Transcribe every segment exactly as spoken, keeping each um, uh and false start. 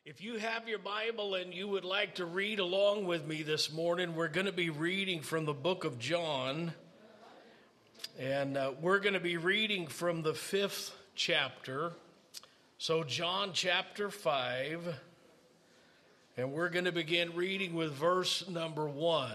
If you have your Bible and you would like to read along with me this morning, we're going to be reading from the book of John. And uh, we're going to be reading from the fifth chapter. So John chapter five. And we're going to begin reading with verse number one.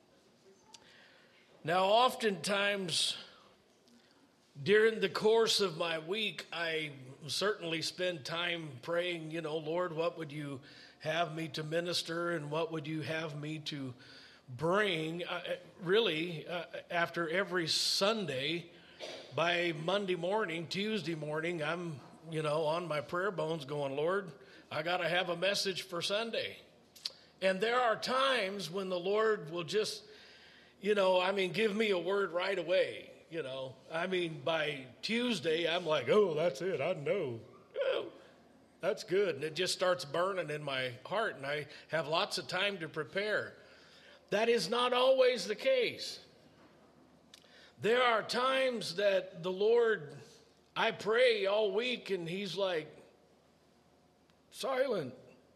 Now, oftentimes during the course of my week, I certainly spend time praying, you know, Lord, what would you have me to minister and what would you have me to bring? Uh, really, uh, after every Sunday, by Monday morning, Tuesday morning, I'm, you know, on my prayer bones going, Lord, I got to have a message for Sunday. And there are times when the Lord will just, you know, I mean, give me a word right away. You know, I mean, by Tuesday, I'm like, oh, that's it. I know. Oh, that's good. And it just starts burning in my heart, and I have lots of time to prepare. That is not always the case. There are times that the Lord, I pray all week, and he's like, silent.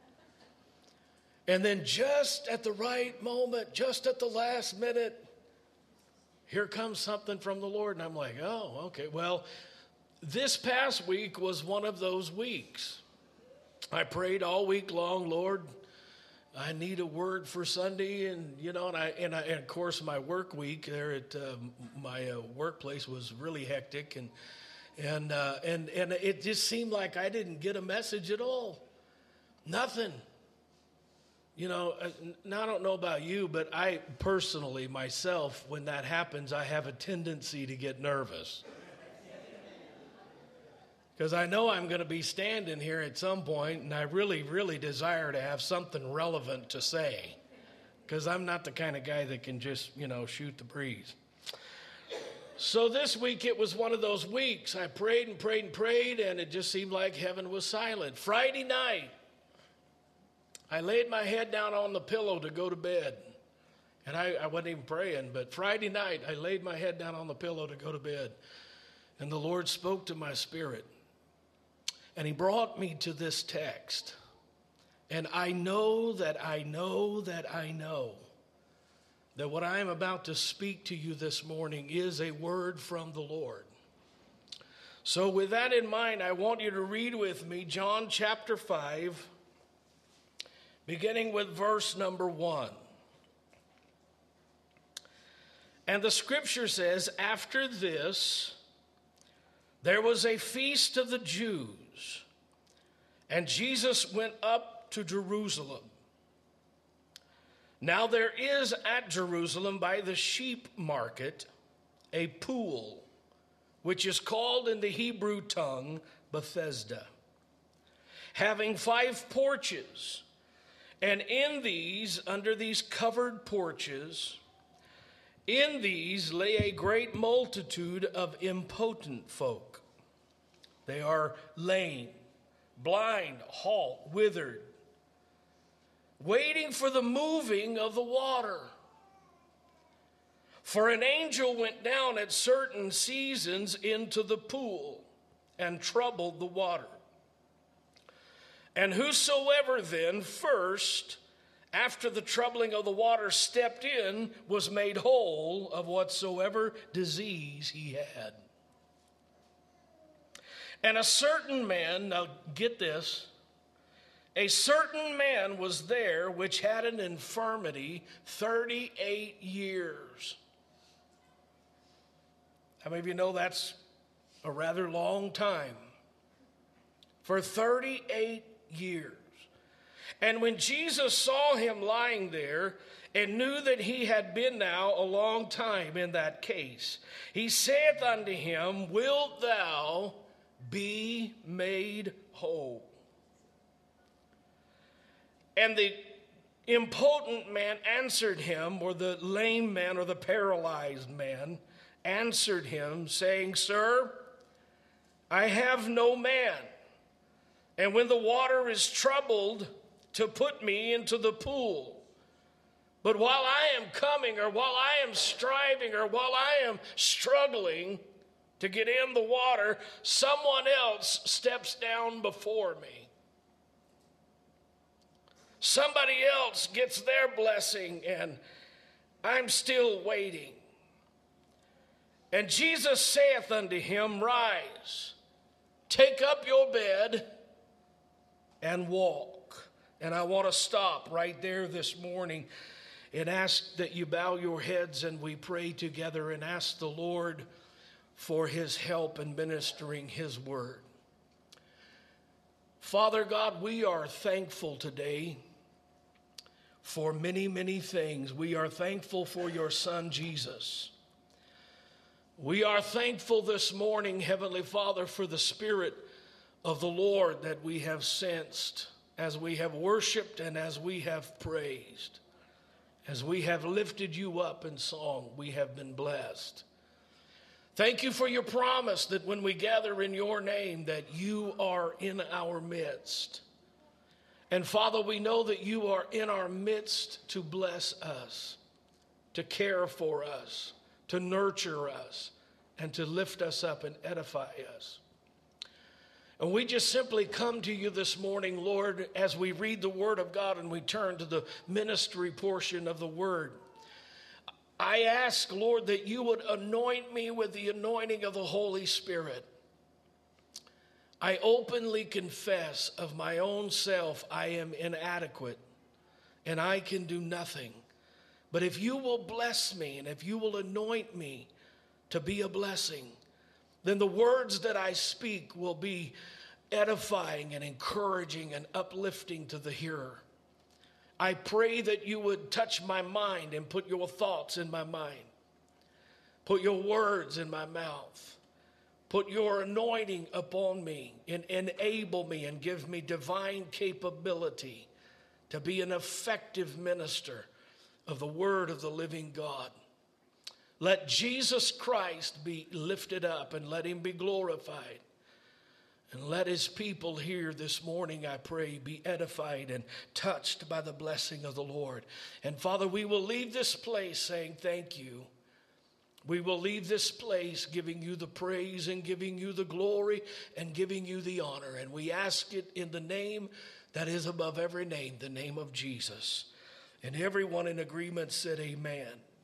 And then just at the right moment, just at the last minute, here comes something from the Lord, and I'm like, oh, okay. Well, this past week was one of those weeks. I prayed all week long, Lord, I need a word for Sunday, and you know, and I and, I, and of course my work week there at uh, my uh, workplace was really hectic, and and uh, and and it just seemed like I didn't get a message at all, nothing. You know, now I don't know about you, but I personally, myself, when that happens, I have a tendency to get nervous. Because I know I'm going to be standing here at some point, and I really, really desire to have something relevant to say. Because I'm not the kind of guy that can just, you know, shoot the breeze. So this week, it was one of those weeks. I prayed and prayed and prayed, and it just seemed like heaven was silent. Friday night, I laid my head down on the pillow to go to bed. And I, I wasn't even praying, but Friday night, I laid my head down on the pillow to go to bed. And the Lord spoke to my spirit. And he brought me to this text. And I know that I know that I know that what I am about to speak to you this morning is a word from the Lord. So with that in mind, I want you to read with me John chapter five, beginning with verse number one. And the scripture says, after this, there was a feast of the Jews, and Jesus went up to Jerusalem. Now there is at Jerusalem by the sheep market a pool, which is called in the Hebrew tongue Bethesda, having five porches. And in these, under these covered porches, in these lay a great multitude of impotent folk. They are lame, blind, halt, withered, waiting for the moving of the water. For an angel went down at certain seasons into the pool and troubled the water. And whosoever then first, after the troubling of the water, stepped in, was made whole of whatsoever disease he had. And a certain man, now get this, a certain man was there which had an infirmity thirty-eight years. How many of you know that's a rather long time? For thirty-eight years. And when Jesus saw him lying there and knew that he had been now a long time in that case, he saith unto him, wilt thou be made whole? And the impotent man answered him, or the lame man or the paralyzed man answered him, saying, Sir, I have no man. And when the water is troubled, to put me into the pool. But while I am coming, or while I am striving, or while I am struggling to get in the water, someone else steps down before me. Somebody else gets their blessing, and I'm still waiting. And Jesus saith unto him, Rise, take up your bed, and walk. And I want to stop right there this morning and ask that you bow your heads and we pray together and ask the Lord for his help in ministering his word. Father God, we are thankful today for many, many things. We are thankful for your son, Jesus. We are thankful this morning, Heavenly Father, for the Spirit of the Lord that we have sensed as we have worshiped and as we have praised. As we have lifted you up in song, we have been blessed. Thank you for your promise that when we gather in your name, that you are in our midst. And Father, we know that you are in our midst to bless us, to care for us, to nurture us, and to lift us up and edify us. And we just simply come to you this morning, Lord, as we read the Word of God and we turn to the ministry portion of the Word. I ask, Lord, that you would anoint me with the anointing of the Holy Spirit. I openly confess of my own self I am inadequate and I can do nothing. But if you will bless me and if you will anoint me to be a blessing, then the words that I speak will be edifying and encouraging and uplifting to the hearer. I pray that you would touch my mind and put your thoughts in my mind. Put your words in my mouth. Put your anointing upon me and enable me and give me divine capability to be an effective minister of the word of the living God. Let Jesus Christ be lifted up and let him be glorified. And let his people here this morning, I pray, be edified and touched by the blessing of the Lord. And Father, we will leave this place saying thank you. We will leave this place giving you the praise and giving you the glory and giving you the honor. And we ask it in the name that is above every name, the name of Jesus. And everyone in agreement said amen.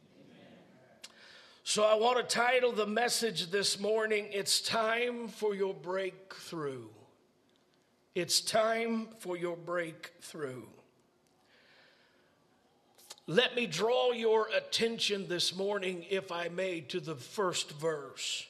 So I want to title the message this morning, It's Time for Your Breakthrough. It's time for your breakthrough. Let me draw your attention this morning, if I may, to the first verse.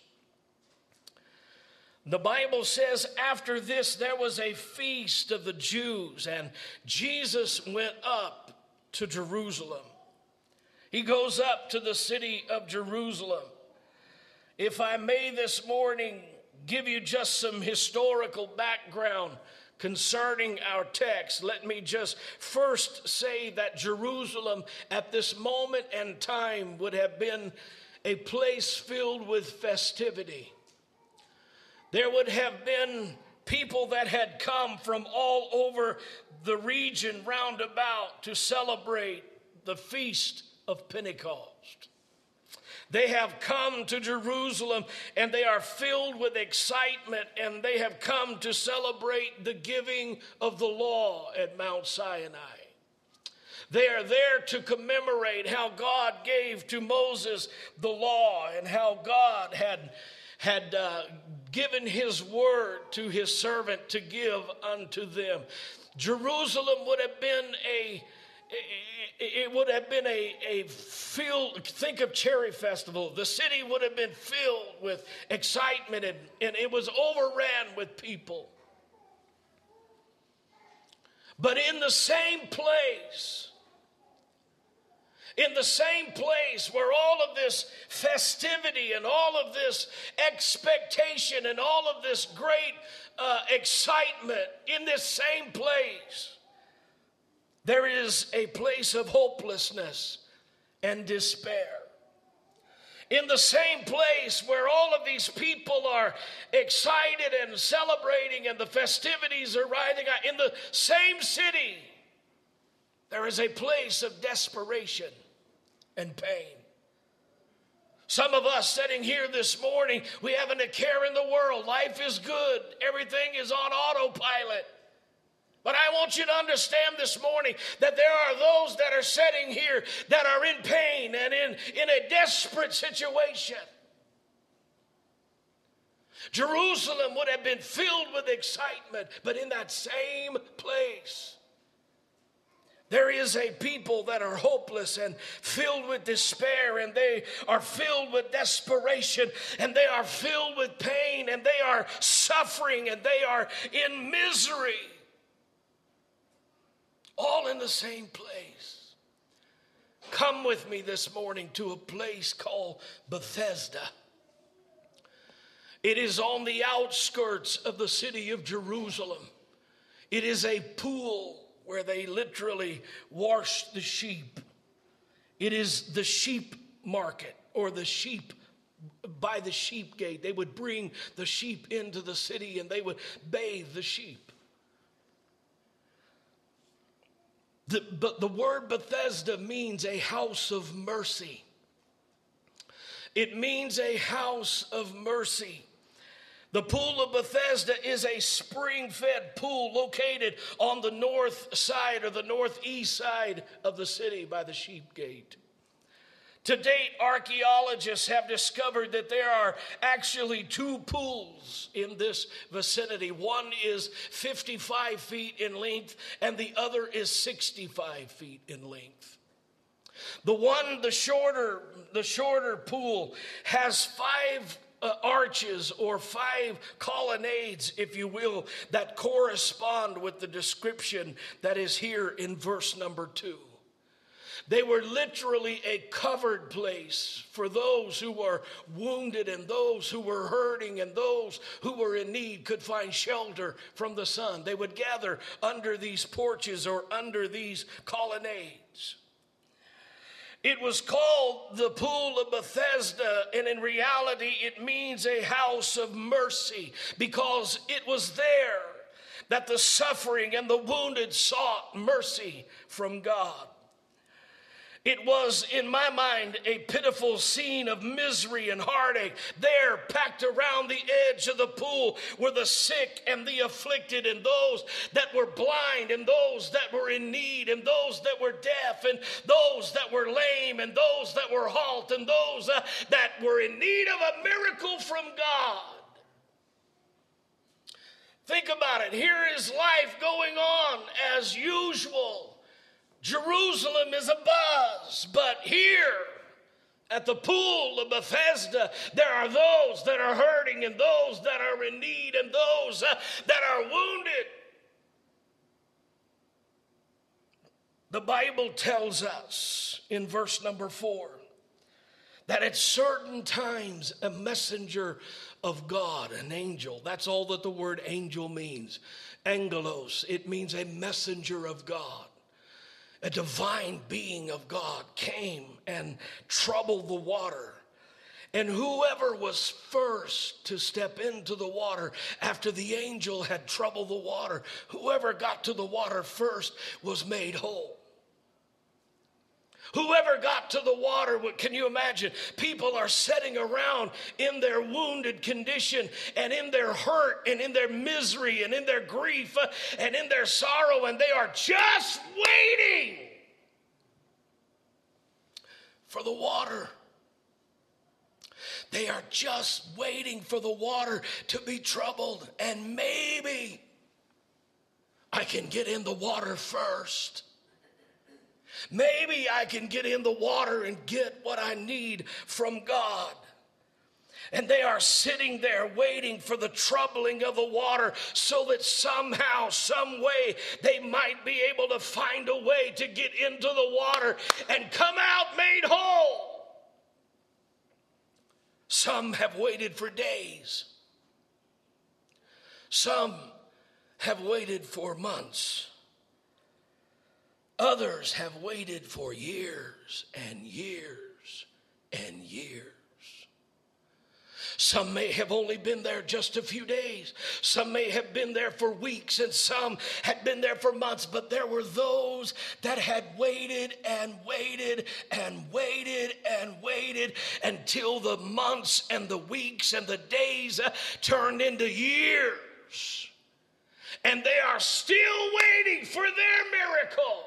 The Bible says, after this there was a feast of the Jews, and Jesus went up to Jerusalem. He goes up to the city of Jerusalem. If I may this morning give you just some historical background concerning our text, let me just first say that Jerusalem at this moment and time would have been a place filled with festivity. There would have been people that had come from all over the region round about to celebrate the feast of Pentecost. They have come to Jerusalem and they are filled with excitement, and they have come to celebrate the giving of the law at Mount Sinai. They are there to commemorate how God gave to Moses the law and how God had, had uh, given his word to his servant to give unto them. Jerusalem would have been a It would have been a, a field, think of Cherry Festival. The city would have been filled with excitement, and, and it was overran with people. But in the same place, in the same place where all of this festivity and all of this expectation and all of this great uh, excitement, in this same place, there is a place of hopelessness and despair. In the same place where all of these people are excited and celebrating and the festivities are riding out, in the same city, there is a place of desperation and pain. Some of us sitting here this morning, we haven't a care in the world. Life is good. Everything is on autopilot. But I want you to understand this morning that there are those that are sitting here that are in pain and in, in a desperate situation. Jerusalem would have been filled with excitement, but in that same place, there is a people that are hopeless and filled with despair, and they are filled with desperation, and they are filled with pain, and they are suffering, and they are in misery. All in the same place. Come with me this morning to a place called Bethesda. It is on the outskirts of the city of Jerusalem. It is a pool where they literally wash the sheep. It is the sheep market, or the sheep, by the sheep gate. They would bring the sheep into the city and they would bathe the sheep. The, but the word Bethesda means a house of mercy. It means a house of mercy. The pool of Bethesda is a spring-fed pool located on the north side or the northeast side of the city by the sheep gate. To date, archaeologists have discovered that there are actually two pools in this vicinity. One is fifty-five feet in length, and the other is sixty-five feet in length. The one, the shorter, the shorter pool has five uh, arches or five colonnades, if you will, that correspond with the description that is here in verse number two. They were literally a covered place for those who were wounded and those who were hurting and those who were in need could find shelter from the sun. They would gather under these porches or under these colonnades. It was called the Pool of Bethesda, and in reality it means a house of mercy, because it was there that the suffering and the wounded sought mercy from God. It was, in my mind, a pitiful scene of misery and heartache. There, packed around the edge of the pool, were the sick and the afflicted, and those that were blind, and those that were in need, and those that were deaf, and those that were lame, and those that were halt, and those uh, that were in need of a miracle from God. Think about it. Here is life going on as usual. Jerusalem is a buzz, but here at the pool of Bethesda, there are those that are hurting and those that are in need and those uh, that are wounded. The Bible tells us in verse number four that at certain times a messenger of God, an angel, that's all that the word angel means, angelos, it means a messenger of God. A divine being of God came and troubled the water. And whoever was first to step into the water after the angel had troubled the water, whoever got to the water first was made whole. Whoever got to the water, can you imagine? People are sitting around in their wounded condition and in their hurt and in their misery and in their grief and in their sorrow, and they are just waiting for the water. They are just waiting for the water to be troubled, and maybe I can get in the water first. Maybe I can get in the water and get what I need from God. And they are sitting there waiting for the troubling of the water so that somehow, some way, they might be able to find a way to get into the water and come out made whole. Some have waited for days. Some have waited for months. Others have waited for years and years and years. Some may have only been there just a few days. Some may have been there for weeks, and some had been there for months. But there were those that had waited and waited and waited and waited until the months and the weeks and the days uh, turned into years. and they are still waiting for their miracle.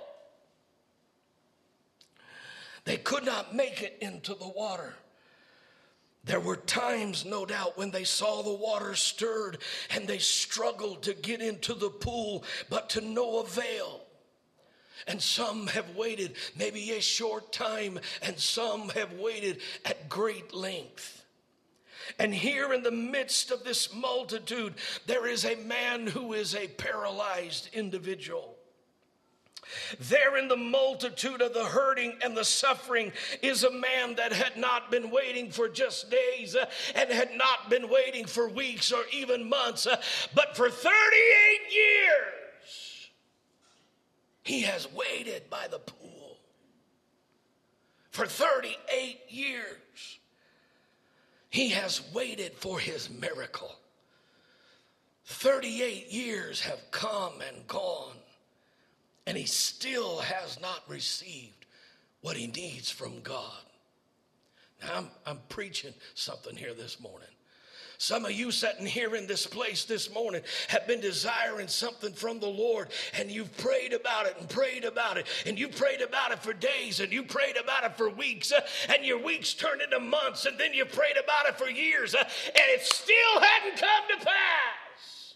They could not make it into the water. There were times, no doubt, when they saw the water stirred and they struggled to get into the pool, but to no avail. And some have waited maybe a short time, and some have waited at great length. And here in the midst of this multitude, there is a man who is a paralyzed individual. There in the multitude of the hurting and the suffering is a man that had not been waiting for just days uh, and had not been waiting for weeks or even months, uh, but for thirty-eight years he has waited by the pool. For thirty-eight years he has waited for his miracle. thirty-eight years have come and gone, and he still has not received what he needs from God. Now, I'm, I'm preaching something here this morning. Some of you sitting here in this place this morning have been desiring something from the Lord, and you've prayed about it and prayed about it, and you prayed about it for days, and you prayed about it for weeks, uh, and your weeks turned into months, and then you prayed about it for years, uh, and it still hadn't come to pass.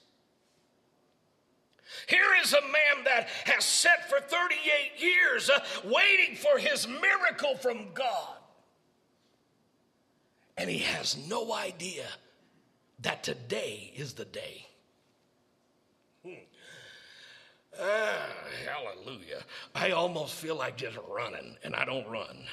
Here is a man that has sat for thirty-eight years uh, waiting for his miracle from God. And he has no idea that today is the day. Hmm. Ah, hallelujah. I almost feel like just running, and I don't run.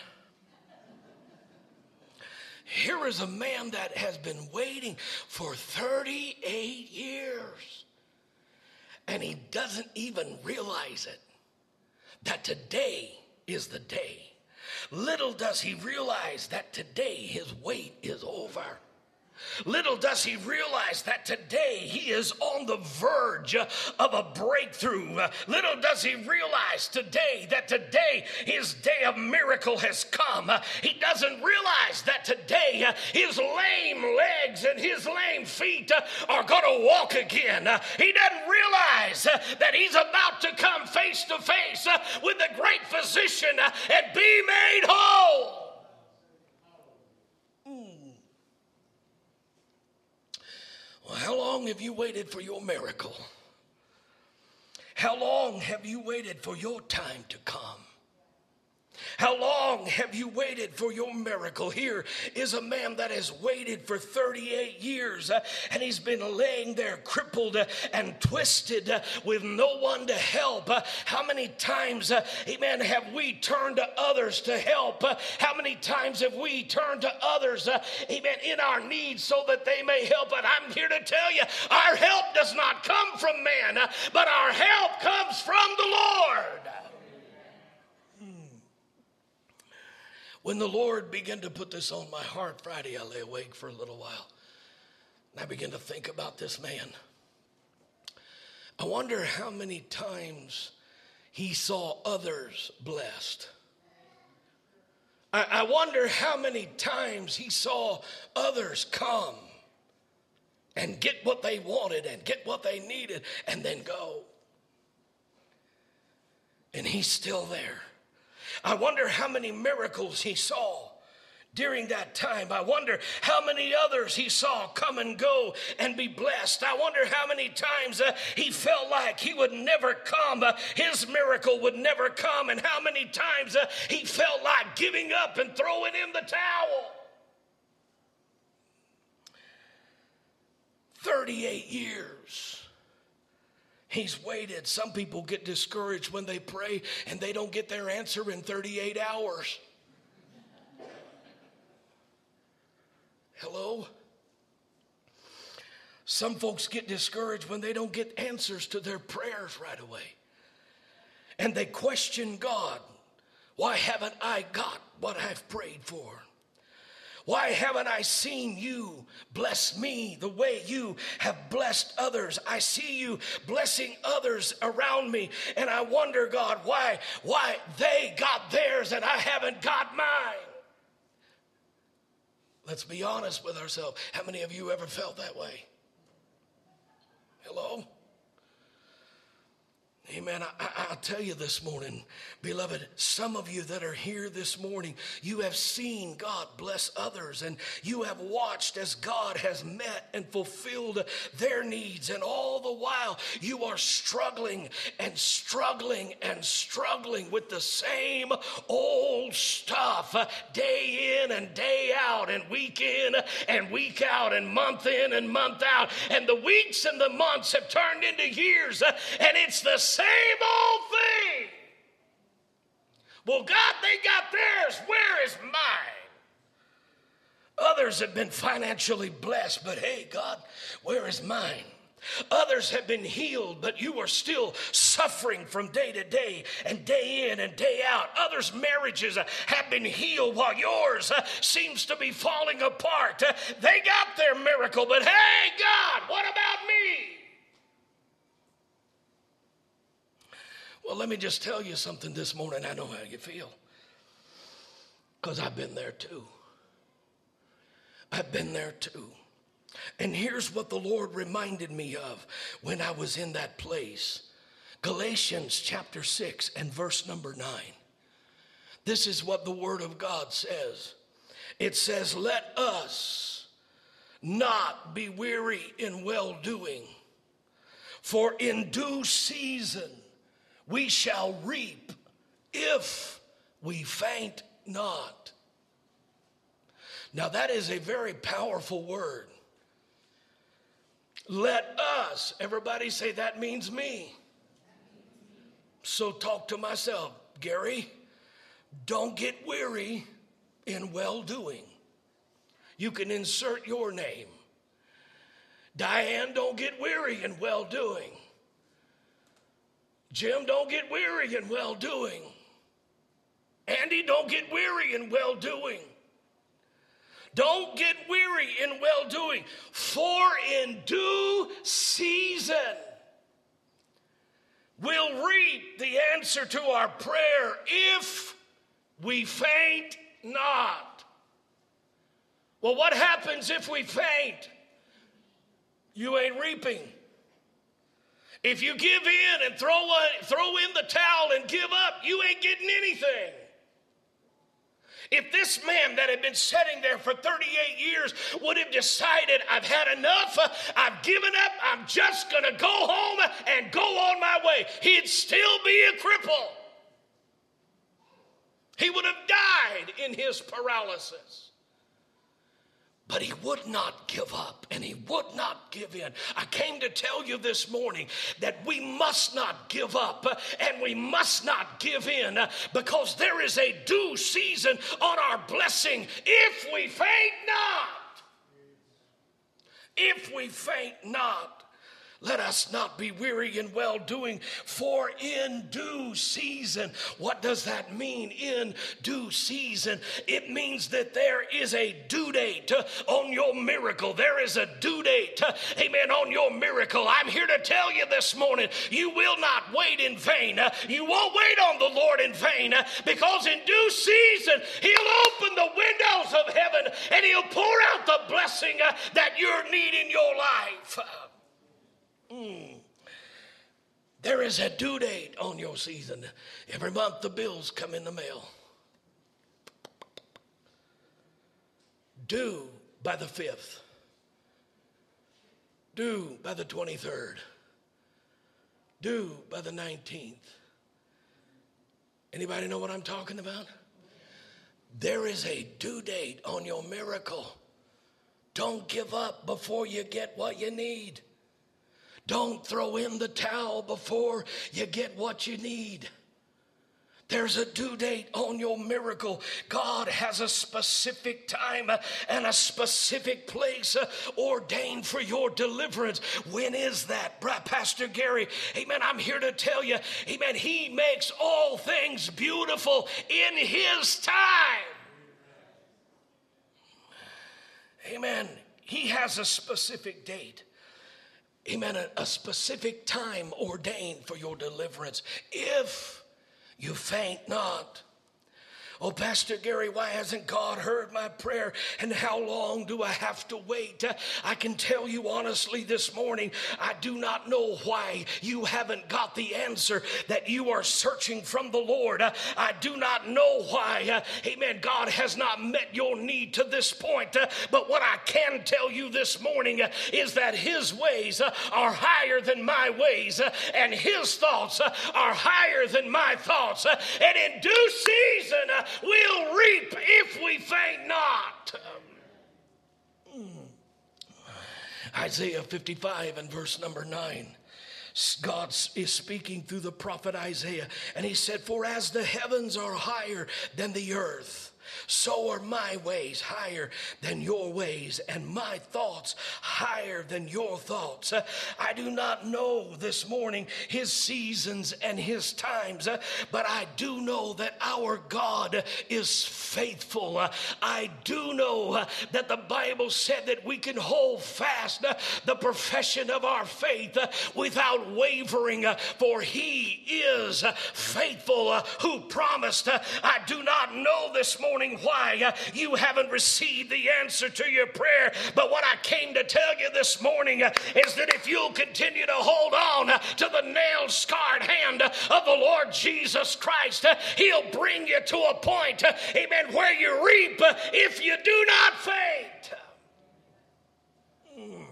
Here is a man that has been waiting for thirty-eight years. And he doesn't even realize it, that today is the day. Little does he realize that today his wait is over. Little does he realize that today he is on the verge of a breakthrough. Little does he realize today that today his day of miracle has come. He doesn't realize that today his lame legs and his lame feet are going to walk again. He doesn't realize that he's about to come face to face with the great physician and be made whole. Well, how long have you waited for your miracle? How long have you waited for your time to come? How long have you waited for your miracle? Here is a man that has waited for thirty-eight years, uh, and he's been laying there crippled uh, and twisted uh, with no one to help. Uh, how many times, uh, amen, have we turned to others to help? Uh, how many times have we turned to others, uh, amen, in our needs so that they may help? But I'm here to tell you, our help does not come from man, uh, but our help comes from the Lord. When the Lord began to put this on my heart Friday, I lay awake for a little while. And I began to think about this man. I wonder how many times he saw others blessed. I, I wonder how many times he saw others come and get what they wanted and get what they needed and then go. And he's still there. I wonder how many miracles he saw during that time. I wonder how many others he saw come and go and be blessed. I wonder how many times uh, he felt like he would never come, uh, his miracle would never come, and how many times uh, he felt like giving up and throwing in the towel. thirty-eight years. He's waited. Some people get discouraged when they pray and they don't get their answer in thirty-eight hours. Hello? Some folks get discouraged when they don't get answers to their prayers right away. And they question God. Why haven't I got what I've prayed for? Why haven't I seen you bless me the way you have blessed others? I see you blessing others around me, and I wonder, God, why, why they got theirs and I haven't got mine. Let's be honest with ourselves. How many of you ever felt that way? Hello? Amen. I, I, I'll tell you this morning, beloved, some of you that are here this morning, you have seen God bless others, and you have watched as God has met and fulfilled their needs. And all the while, you are struggling and struggling and struggling with the same old stuff, uh, day in and day out, and week in and week out, and month in and month out. And the weeks and the months have turned into years, uh, and it's the same old thing. Well, God, they got theirs. Where is mine? Others have been financially blessed, but hey, God, where is mine? Others have been healed, but you are still suffering from day to day and day in and day out. Others' marriages have been healed while yours seems to be falling apart. They got their miracle, but hey, God, what about me? Well, let me just tell you something this morning. I know how you feel, because I've been there too. I've been there too. And here's what the Lord reminded me of when I was in that place. Galatians chapter six and verse number nine. This is what the Word of God says. It says, let us not be weary in well-doing, for in due season we shall reap if we faint not. Now that is a very powerful word. Let us, everybody say that means me. So talk to myself, Gary, don't get weary in well-doing. You can insert your name. Diane, don't get weary in well-doing. Jim, don't get weary in well-doing. Andy, don't get weary in well-doing. Don't get weary in well-doing, for in due season we'll reap the answer to our prayer if we faint not. Well, what happens if we faint? You ain't reaping. If you give in and throw, a, throw in the towel and give up, you ain't getting anything. If this man that had been sitting there for thirty-eight years would have decided, I've had enough, I've given up, I'm just going to go home and go on my way, he'd still be a cripple. He would have died in his paralysis. But he would not give up, and he would not give in. I came to tell you this morning that we must not give up, and we must not give in, because there is a due season on our blessing if we faint not. If we faint not. Let us not be weary in well-doing, for in due season. What does that mean, in due season? It means that there is a due date on your miracle. There is a due date, amen, on your miracle. I'm here to tell you this morning, you will not wait in vain. You won't wait on the Lord in vain, because in due season, he'll open the windows of heaven, and he'll pour out the blessing that you need in your life. Mm. There is a due date on your season. Every month the bills come in the mail. Due by the fifth. Due by the twenty-third. Due by the nineteenth. Anybody know what I'm talking about? There is a due date on your miracle. Don't give up before you get what you need. Don't throw in the towel before you get what you need. There's a due date on your miracle. God has a specific time and a specific place ordained for your deliverance. When is that? Pastor Gary, amen, I'm here to tell you, amen, he makes all things beautiful in his time. Amen. He has a specific date. Amen, a, a specific time ordained for your deliverance. If you faint not. Oh, Pastor Gary, why hasn't God heard my prayer? And how long do I have to wait? I can tell you honestly this morning, I do not know why you haven't got the answer that you are searching from the Lord. I do not know why, amen, God has not met your need to this point. But what I can tell you this morning is that his ways are higher than my ways, and his thoughts are higher than my thoughts. And in due season, we'll reap if we faint not. Isaiah fifty-five and verse number nine. God is speaking through the prophet Isaiah, and he said, for as the heavens are higher than the earth, so are my ways higher than your ways, and my thoughts higher than your thoughts. Uh, I do not know this morning his seasons and his times, uh, but I do know that our God is faithful. Uh, I do know uh, that the Bible said that we can hold fast uh, the profession of our faith uh, without wavering, uh, for he is uh, faithful uh, who promised. Uh, I do not know this morning why uh, you haven't received the answer to your prayer, but what I came to tell you this morning uh, is that if you'll continue to hold on uh, to the nail-scarred hand uh, of the Lord Jesus Christ, uh, he'll bring you to a point, uh, amen, where you reap uh, if you do not faint. Mm.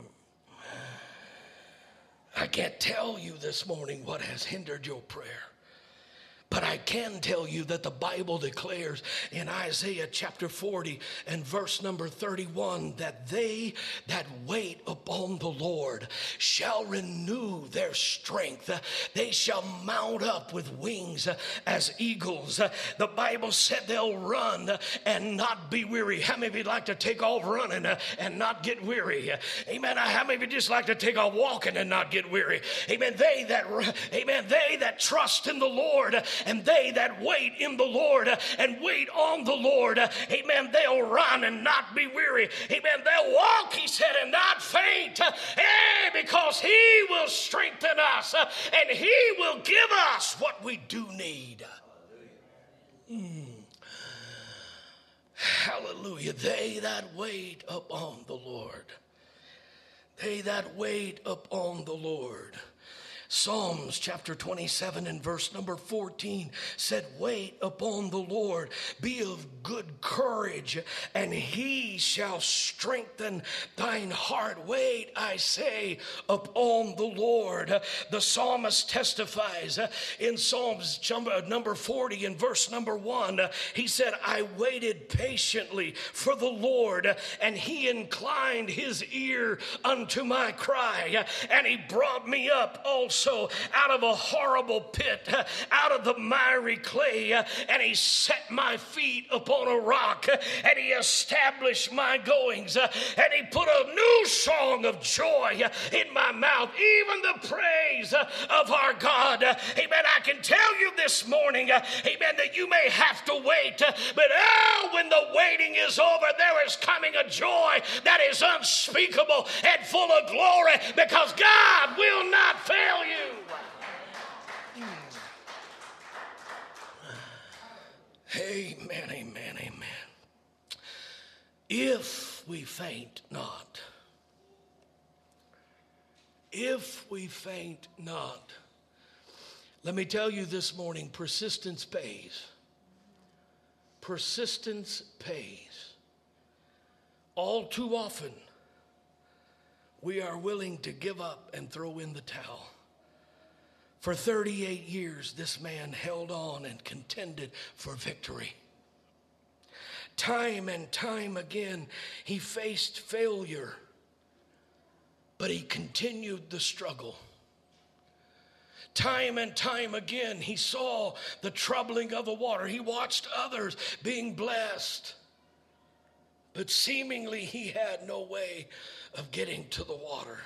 I can't tell you this morning what has hindered your prayer. But I can tell you that the Bible declares in Isaiah chapter forty and verse number thirty-one that they that wait upon the Lord shall renew their strength. They shall mount up with wings as eagles. The Bible said they'll run and not be weary. How many of you like to take off running and not get weary? Amen. How many of you just like to take off walking and not get weary? Amen. They that, amen, they that trust in the Lord and they that wait in the Lord and wait on the Lord, amen, they'll run and not be weary. Amen, they'll walk, he said, and not faint. Hey, because he will strengthen us and he will give us what we do need. Mm. Hallelujah. They that wait upon the Lord. They that wait upon the Lord. Psalms chapter twenty-seven and verse number fourteen said, wait upon the Lord, be of good courage, and he shall strengthen thine heart. Wait, I say, upon the Lord. The psalmist testifies in Psalms number forty and verse number one. He said, I waited patiently for the Lord, and he inclined his ear unto my cry, and he brought me up also So out of a horrible pit, out of the miry clay, and he set my feet upon a rock, and he established my goings, and he put a new song of joy in my mouth, even the praise of our God. Amen. I can tell you this morning, amen, that you may have to wait, but oh, when the waiting is over, there is coming a joy that is unspeakable and full of glory, because God will not fail you. Amen, amen, amen. If we faint not, if we faint not, let me tell you this morning, persistence pays. Persistence pays. All too often, we are willing to give up and throw in the towel. For thirty-eight years, this man held on and contended for victory. Time and time again, he faced failure, but he continued the struggle. Time and time again, he saw the troubling of the water. He watched others being blessed, but seemingly he had no way of getting to the water.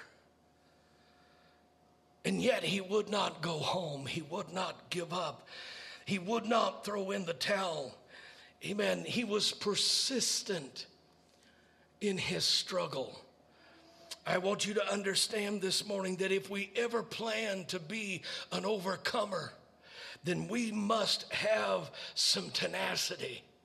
And yet he would not go home. He would not give up. He would not throw in the towel. Amen. He was persistent in his struggle. I want you to understand this morning that if we ever plan to be an overcomer, then we must have some tenacity.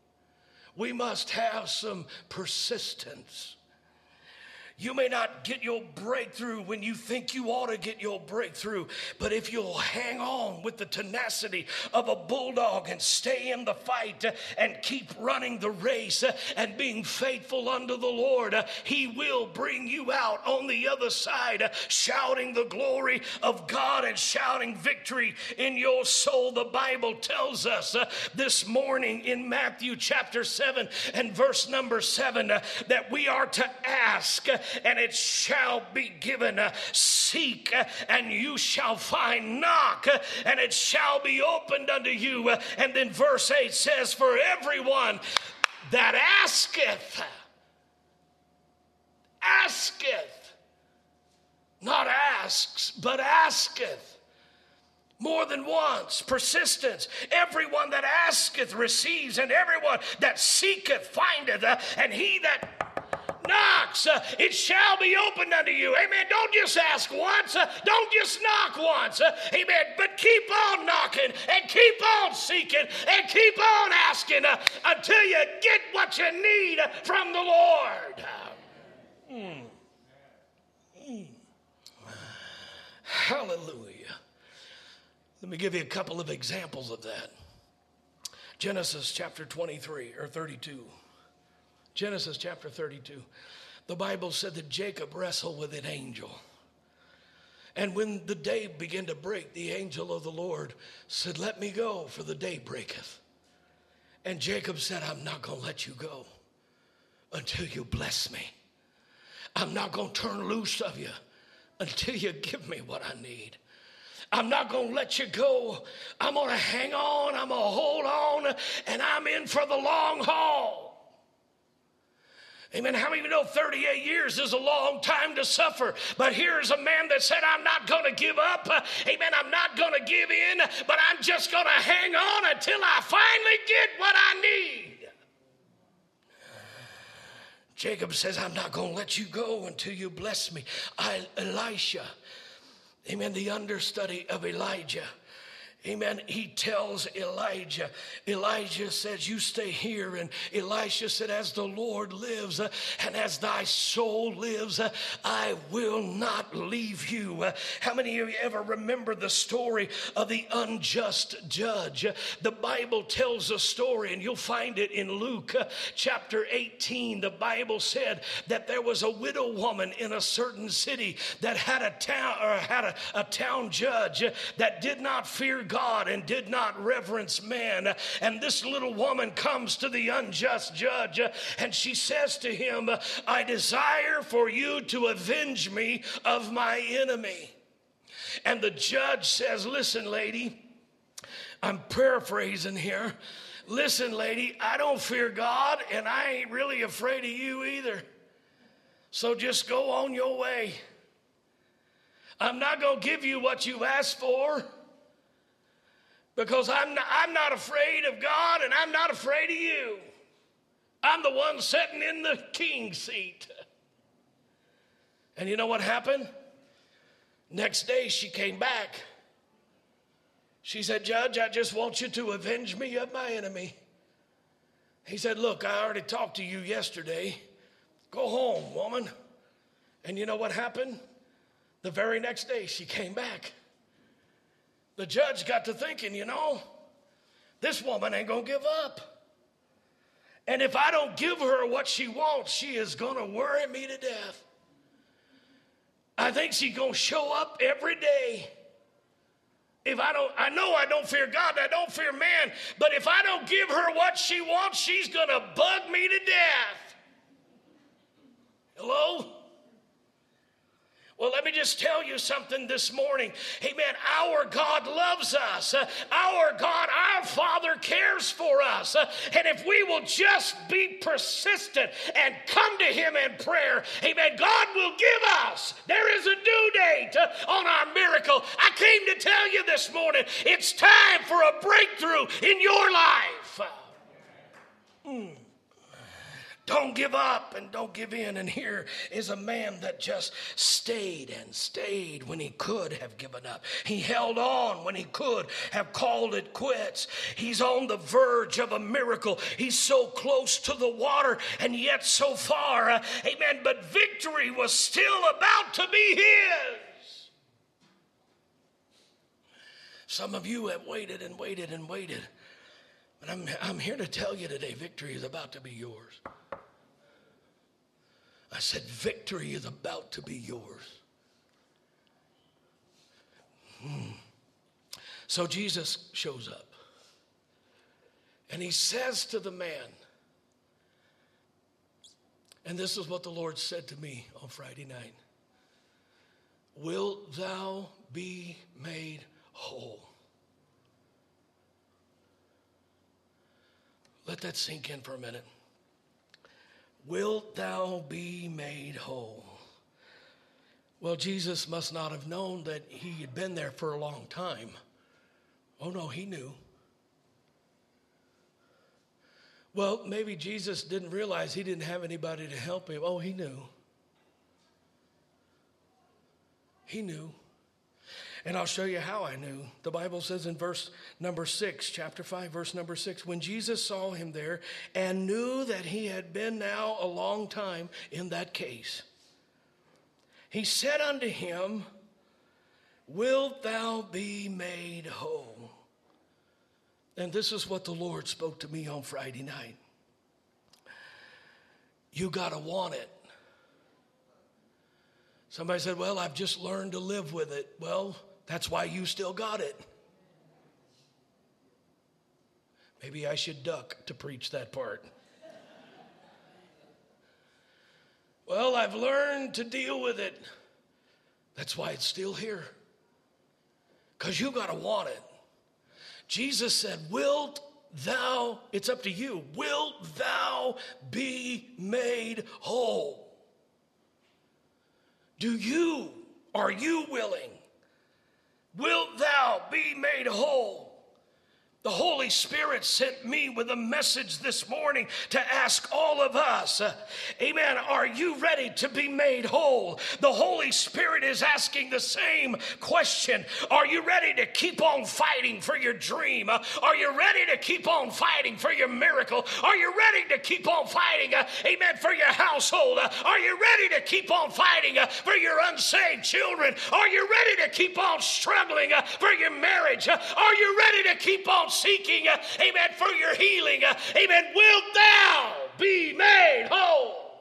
We must have some persistence. You may not get your breakthrough when you think you ought to get your breakthrough, but if you'll hang on with the tenacity of a bulldog and stay in the fight and keep running the race and being faithful unto the Lord, He will bring you out on the other side, shouting the glory of God and shouting victory in your soul. The Bible tells us uh, this morning in Matthew chapter seven and verse number seven uh, that we are to ask, and it shall be given. Seek, and you shall find. Knock, and it shall be opened unto you. And then verse eight says, for everyone that asketh, asketh, not asks, but asketh. More than once, persistence. Everyone that asketh receives, and everyone that seeketh findeth, and he that knocks, uh, it shall be opened unto you. Amen. Don't just ask once. Uh, don't just knock once. Uh, amen. But keep on knocking and keep on seeking and keep on asking uh, until you get what you need from the Lord. Uh, mm. Mm. Hallelujah. Let me give you a couple of examples of that. Genesis chapter twenty-three or thirty-two. Genesis chapter thirty-two. The Bible said that Jacob wrestled with an angel. And when the day began to break, the angel of the Lord said, let me go, for the day breaketh. And Jacob said, I'm not going to let you go until you bless me. I'm not going to turn loose of you until you give me what I need. I'm not going to let you go. I'm going to hang on. I'm going to hold on. And I'm in for the long haul. Amen. How many of you know thirty-eight years is a long time to suffer? But here's a man that said, I'm not going to give up. Amen. I'm not going to give in, but I'm just going to hang on until I finally get what I need. Jacob says, I'm not going to let you go until you bless me. I, Elisha, amen, the understudy of Elijah. Amen. He tells Elijah, Elijah says, you stay here. And Elisha said, as the Lord lives uh, and as thy soul lives, uh, I will not leave you. Uh, how many of you ever remember the story of the unjust judge? Uh, the Bible tells a story, and you'll find it in Luke uh, chapter eighteen. The Bible said that there was a widow woman in a certain city that had a town or had a, a town judge uh, that did not fear God. God and did not reverence man. And this little woman comes to the unjust judge and she says to him, I desire for you to avenge me of my enemy. And the judge says, listen, lady, I'm paraphrasing here. Listen, lady, I don't fear God and I ain't really afraid of you either. So just go on your way. I'm not going to give you what you've asked for. Because I'm not, I'm not afraid of God and I'm not afraid of you. I'm the one sitting in the king's seat. And you know what happened? Next day she came back. She said, Judge, I just want you to avenge me of my enemy. He said, look, I already talked to you yesterday. Go home, woman. And you know what happened? The very next day she came back. The judge got to thinking, you know, this woman ain't going to give up. And if I don't give her what she wants, she is going to worry me to death. I think she's going to show up every day. If I don't, I know I don't fear God, I don't fear man, but if I don't give her what she wants, she's going to bug me to death. Hello? Well, let me just tell you something this morning. Amen. Our God loves us. Uh, our God, our Father cares for us. Uh, and if we will just be persistent and come to Him in prayer, amen, God will give us. There is a due date uh, on our miracle. I came to tell you this morning, it's time for a breakthrough in your life. Mm. Don't give up and don't give in. And here is a man that just stayed and stayed when he could have given up. He held on when he could have called it quits. He's on the verge of a miracle. He's so close to the water and yet so far. Uh, amen. But victory was still about to be his. Some of you have waited and waited and waited. But I'm, I'm here to tell you today, victory is about to be yours. I said, victory is about to be yours. Hmm. So Jesus shows up. And he says to the man, and this is what the Lord said to me on Friday night. Wilt thou be made whole? Let that sink in for a minute. Wilt thou be made whole? Well, Jesus must not have known that he had been there for a long time. Oh, no, he knew. Well, maybe Jesus didn't realize he didn't have anybody to help him. Oh, he knew. He knew. And I'll show you how I knew. The Bible says in verse number six, chapter five, verse number six, when Jesus saw him there and knew that he had been now a long time in that case, he said unto him, wilt thou be made whole? And this is what the Lord spoke to me on Friday night. You got to want it. Somebody said, well, I've just learned to live with it. Well, that's why you still got it. Maybe I should duck to preach that part. Well, I've learned to deal with it. That's why it's still here. Because you got to want it. Jesus said, wilt thou, it's up to you, wilt thou be made whole? Do you, are you willing? Wilt thou be made whole? The Holy Spirit sent me with a message this morning to ask all of us, uh, amen, are you ready to be made whole? The Holy Spirit is asking the same question. Are you ready to keep on fighting for your dream? Uh, are you ready to keep on fighting for your miracle? Are you ready to keep on fighting, uh, amen, for your household? Uh, are you ready to keep on fighting uh, for your unsaved children? Are you ready to keep on struggling uh, for your marriage? Uh, are you ready to keep on seeking, uh, amen, for your healing? Uh, amen. Wilt thou be made whole?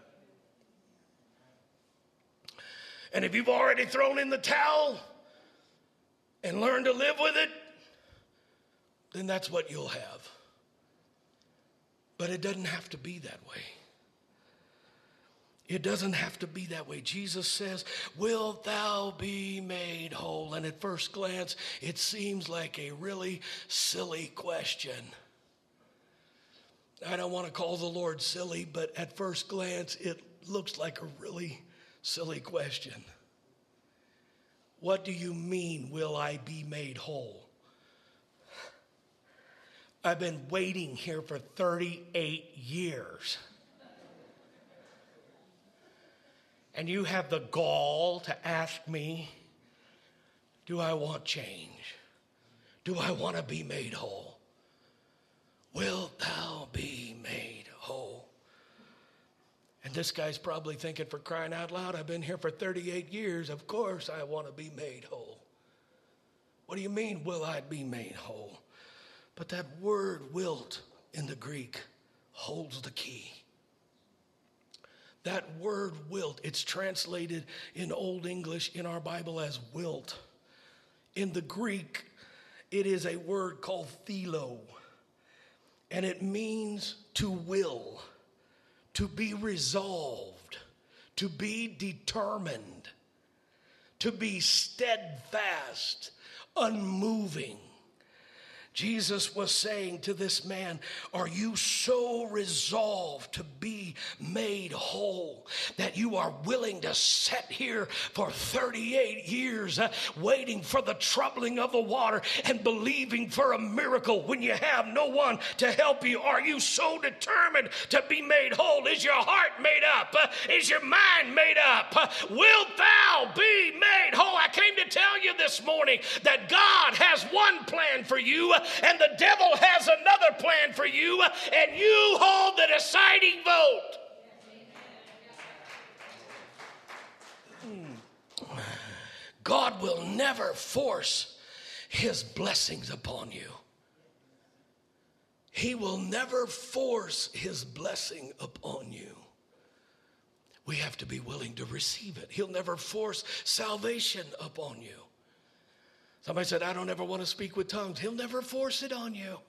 And if you've already thrown in the towel and learned to live with it, then that's what you'll have. But it doesn't have to be that way. It doesn't have to be that way. Jesus says, wilt thou be made whole? And at first glance, it seems like a really silly question. I don't want to call the Lord silly, but at first glance, it looks like a really silly question. What do you mean, will I be made whole? I've been waiting here for thirty-eight years. And you have the gall to ask me, do I want change? Do I want to be made whole? Wilt thou be made whole? And this guy's probably thinking, for crying out loud, I've been here for thirty-eight years. Of course I want to be made whole. What do you mean, will I be made whole? But that word wilt in the Greek holds the key. That word wilt, it's translated in Old English in our Bible as wilt. In the Greek, it is a word called philo, and it means to will, to be resolved, to be determined, to be steadfast, unmoving, Jesus was saying to this man, are you so resolved to be made whole that you are willing to sit here for thirty-eight years uh, waiting for the troubling of the water and believing for a miracle when you have no one to help you? Are you so determined to be made whole? Is your heart made up? Uh, is your mind made up? Uh, wilt thou be made whole? I came to tell you this morning that God has one plan for you, and the devil has another plan for you, and you hold the deciding vote. Hmm. God will never force his blessings upon you. He will never force his blessing upon you. We have to be willing to receive it. He'll never force salvation upon you. Somebody said, I don't ever want to speak with tongues. He'll never force it on you.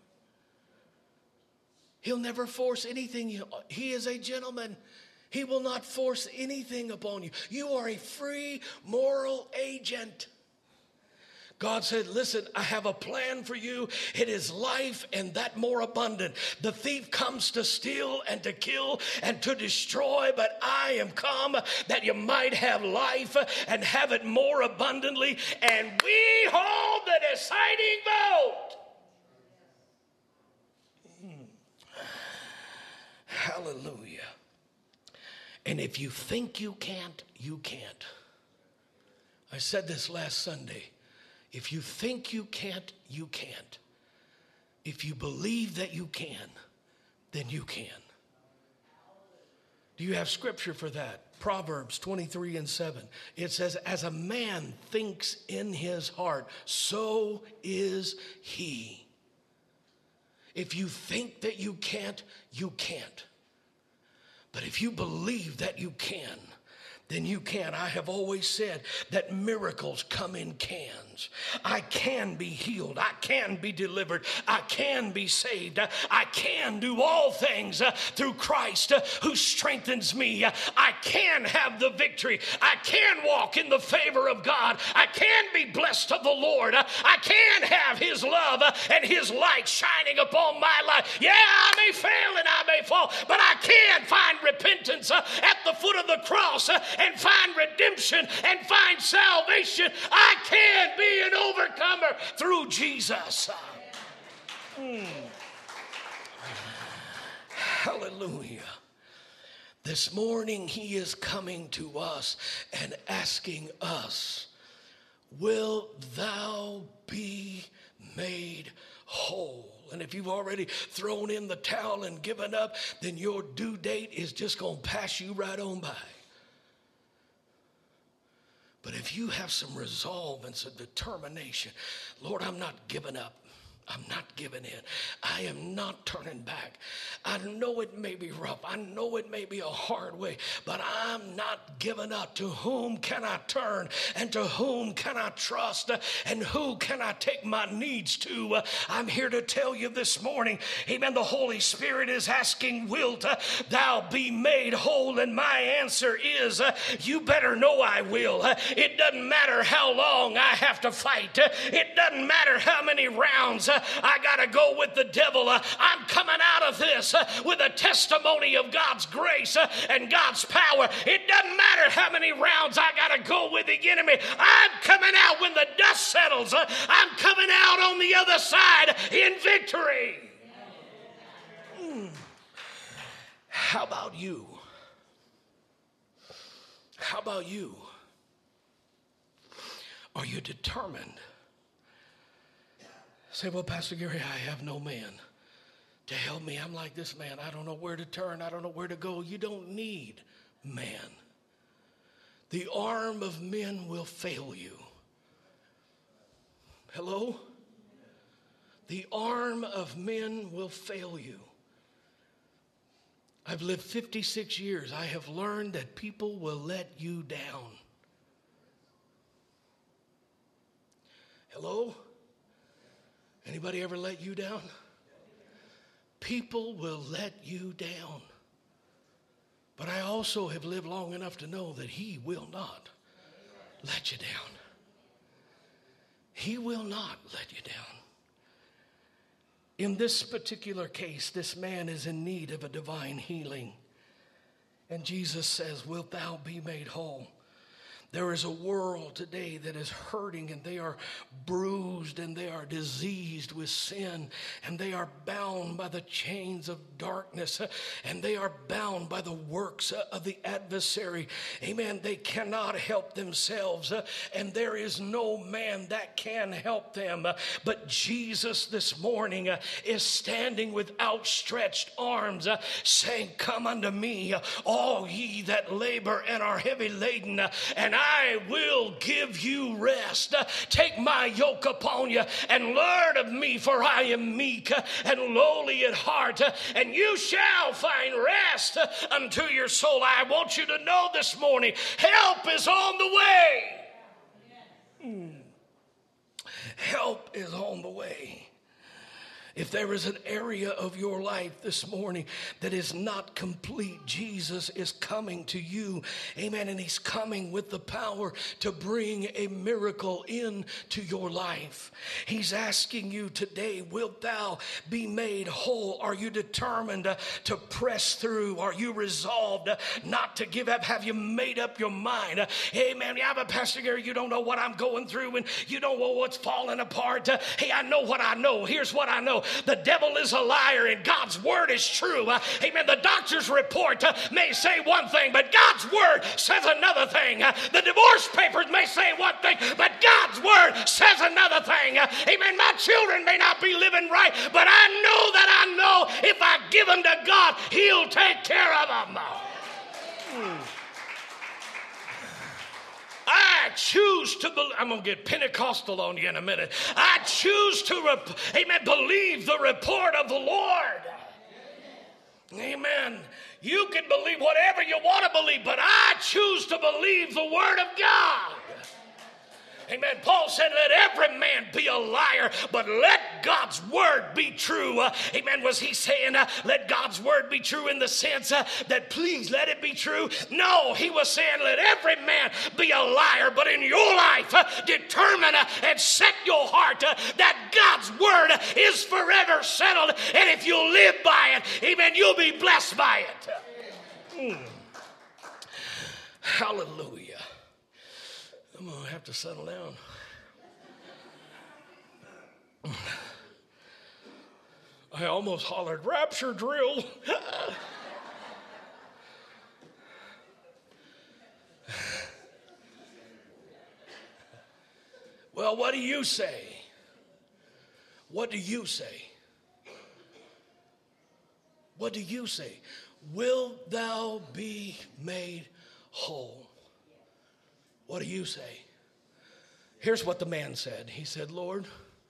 He'll never force anything. He is a gentleman. He will not force anything upon you. You are a free moral agent. God said, listen, I have a plan for you. It is life and that more abundant. The thief comes to steal and to kill and to destroy, but I am come that you might have life and have it more abundantly. And we hold the deciding vote. Hmm. Hallelujah. And if you think you can't, you can't. I said this last Sunday. If you think you can't, you can't. If you believe that you can, then you can. Do you have scripture for that? Proverbs twenty-three and seven. It says, as a man thinks in his heart, so is he. If you think that you can't, you can't. But if you believe that you can, then you can. I have always said that miracles come in cans. I can be healed. I can be delivered. I can be saved. I can do all things uh, through Christ uh, who strengthens me. Uh, I can have the victory. I can walk in the favor of God. I can be blessed of the Lord. Uh, I can have his love uh, and his light shining upon my life. Yeah, I may fail and I may fall, but I can find repentance uh, at the foot of the cross uh, and find redemption and find salvation. I can be an overcomer through Jesus. Mm. Hallelujah. This morning he is coming to us and asking us, will thou be made whole? And if you've already thrown in the towel and given up, then your due date is just going to pass you right on by. But if you have some resolve and some determination, Lord, I'm not giving up. I'm not giving in. I am not turning back. I know it may be rough. I know it may be a hard way, but I'm not giving up. To whom can I turn? And to whom can I trust? And who can I take my needs to? I'm here to tell you this morning, amen, the Holy Spirit is asking, wilt thou be made whole? And my answer is, you better know I will. It doesn't matter how long I have to fight. It doesn't matter how many rounds I got to go with the devil. Uh, I'm coming out of this uh, with a testimony of God's grace uh, and God's power. It doesn't matter how many rounds I got to go with the enemy. I'm coming out when the dust settles. Uh, I'm coming out on the other side in victory. Mm. How about you? How about you? Are you determined? Say, well, Pastor Gary, I have no man to help me. I'm like this man. I don't know where to turn. I don't know where to go. You don't need man. The arm of men will fail you. Hello? The arm of men will fail you. I've lived fifty-six years. I have learned that people will let you down. Hello? Anybody ever let you down? People will let you down. But I also have lived long enough to know that he will not let you down. He will not let you down. in this particular case, this man is in need of a divine healing. And Jesus says, wilt thou be made whole? There is a world today that is hurting, and they are bruised, and they are diseased with sin, and they are bound by the chains of darkness, and they are bound by the works of the adversary. Amen. They cannot help themselves, and there is no man that can help them. But Jesus this morning is standing with outstretched arms, saying, come unto me, all ye that labor and are heavy laden, and I will give you rest. Take my yoke upon you and learn of me, for I am meek and lowly at heart, and you shall find rest unto your soul. I want you to know this morning, help is on the way. Mm. Help is on the way. If there is an area of your life this morning that is not complete, Jesus is coming to you. Amen. And he's coming with the power to bring a miracle into your life. He's asking you today, wilt thou be made whole? Are you determined uh, to press through? Are you resolved uh, not to give up? Have you made up your mind? Uh, amen. Yeah, but Pastor Gary, you don't know what I'm going through, and you don't know what's falling apart. Uh, hey, I know what I know. Here's what I know. The devil is a liar, and God's word is true. Uh, amen. The doctor's report uh, may say one thing, but God's word says another thing. Uh, the divorce papers may say one thing, but God's word says another thing. Uh, amen. My children may not be living right, but I know that I know if I give them to God, he'll take care of them. Hmm. I choose to believe. I'm going to get Pentecostal on you in a minute. I choose to, rep- amen, believe the report of the Lord. Amen. You can believe whatever you want to believe, but I choose to believe the word of God. Amen. Paul said, let every man be a liar, but let God's word be true. Uh, amen. Was he saying, uh, let God's word be true in the sense uh, that please let it be true? No, he was saying, let every man be a liar, but in your life, uh, determine uh, and set your heart uh, that God's word is forever settled. And if you live by it, amen, you'll be blessed by it. Mm. Hallelujah. I'm going to have to settle down. I almost hollered, rapture drill. Well, what do you say? What do you say? What do you say? Will thou be made whole? What do you say? Here's what the man said. He said, Lord,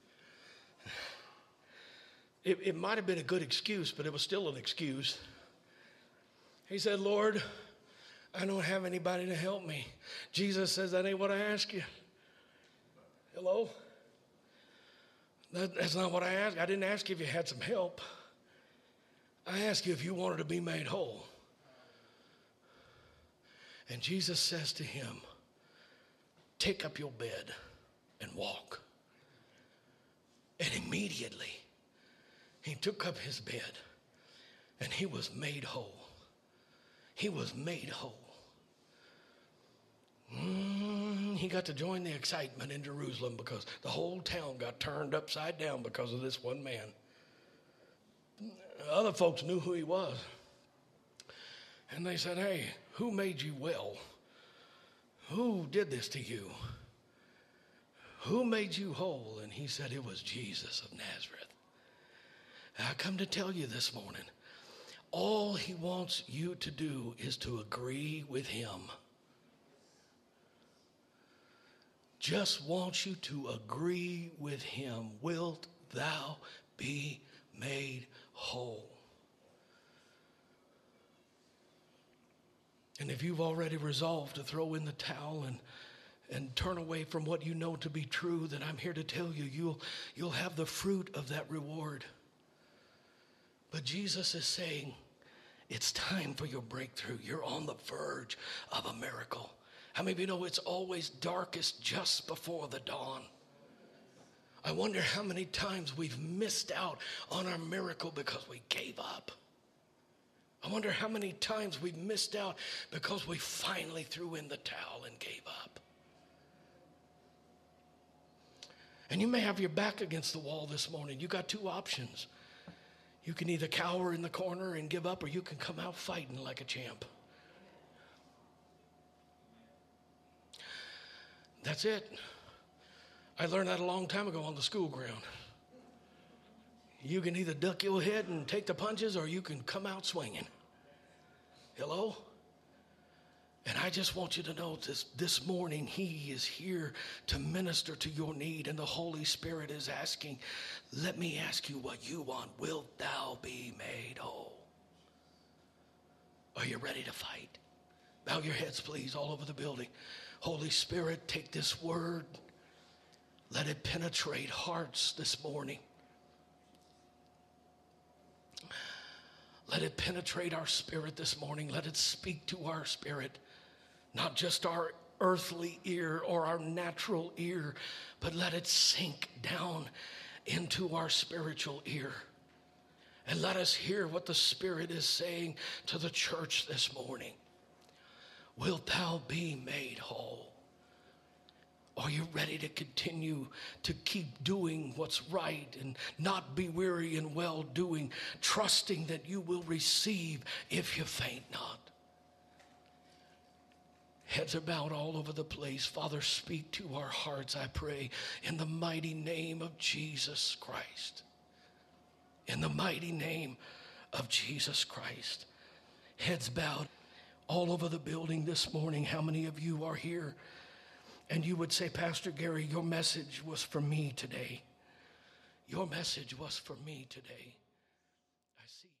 it, it might have been a good excuse, but it was still an excuse. He said, Lord, I don't have anybody to help me. Jesus says, that ain't what I asked you. Hello? That, that's not what I asked. I didn't ask you if you had some help. I asked you if you wanted to be made whole. And Jesus says to him, take up your bed and walk. And immediately he took up his bed and he was made whole. He was made whole. Mm, he got to join the excitement in Jerusalem because the whole town got turned upside down because of this one man. Other folks knew who he was. And they said, hey, who made you well? Who did this to you? Who made you whole? And he said, it was Jesus of Nazareth. I come to tell you this morning, all he wants you to do is to agree with him. Just wants you to agree with him. Wilt thou be made whole? And if you've already resolved to throw in the towel and, and turn away from what you know to be true, then I'm here to tell you, you'll, you'll have the fruit of that reward. But Jesus is saying, it's time for your breakthrough. You're on the verge of a miracle. How many of you know it's always darkest just before the dawn? I wonder how many times we've missed out on our miracle because we gave up. I wonder how many times we've missed out because we finally threw in the towel and gave up. And you may have your back against the wall this morning. You got two options. You can either cower in the corner and give up, or you can come out fighting like a champ. That's it. I learned that a long time ago on the school ground. You can either duck your head and take the punches, or you can come out swinging. Hello? And I just want you to know this, this morning, he is here to minister to your need, and the Holy Spirit is asking, let me ask you what you want. Wilt thou be made whole? Are you ready to fight? Bow your heads, please, all over the building. Holy Spirit, take this word. Let it penetrate hearts this morning. Let it penetrate our spirit this morning. Let it speak to our spirit. Not just our earthly ear or our natural ear, but let it sink down into our spiritual ear. And let us hear what the Spirit is saying to the church this morning. Wilt thou be made whole? Are you ready to continue to keep doing what's right and not be weary in well doing, trusting that you will receive if you faint not? Heads are bowed all over the place. Father, speak to our hearts, I pray, in the mighty name of Jesus Christ. In the mighty name of Jesus Christ. Heads bowed all over the building this morning. How many of you are here? And you would say, Pastor Gary, your message was for me today. Your message was for me today. I see.